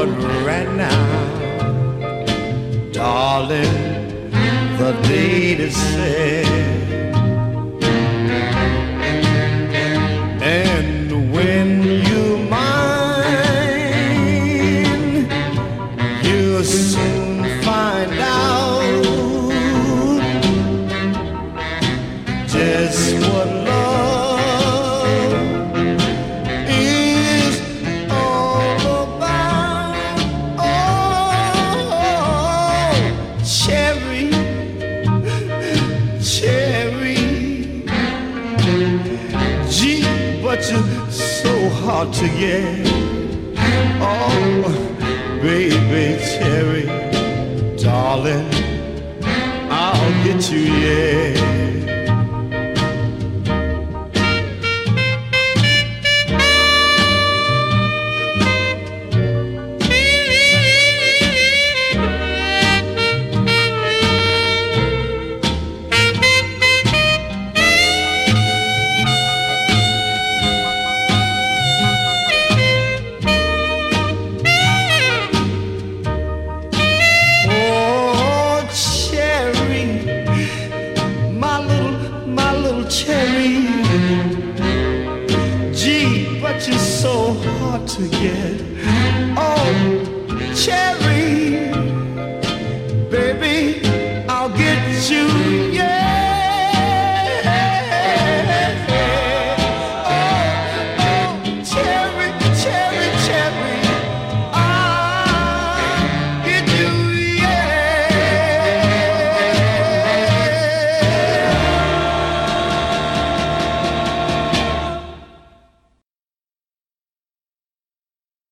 but right now, darling, the date is set. And when you're mine, you'll soon find out just what love is all about. Oh, cherry, cherry, gee, but you're so hard to get. Oh, baby, cherry, darling, I'll get you, yeah. Cherry, gee, but you're so hard to get. Oh, cherry.